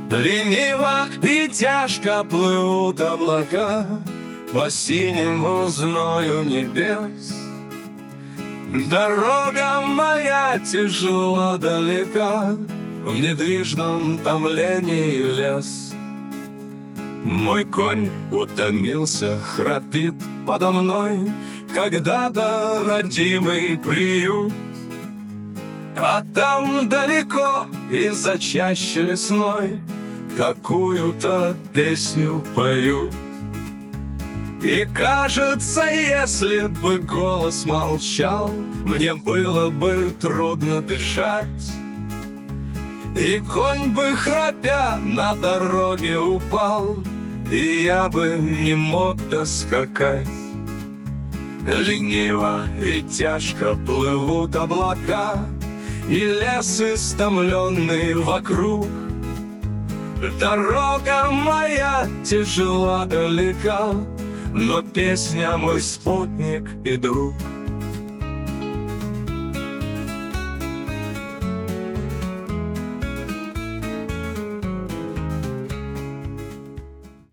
Лениво и тяжко плывут облака по синему зною небес. Дорога моя тяжела далека, в недвижном томлении лес. Мой конь утомился, храпит подо мной когда-то родимый приют. А там далеко, из-за чащи лесной, какую-то песню пою. И кажется, если бы голос молчал, мне было бы трудно дышать. И конь бы, храпя, на дороге упал, и я бы не мог доскакать. Лениво и тяжко плывут облака, и лес истомленный вокруг. Дорога моя тяжела далека, но песня мой спутник и друг.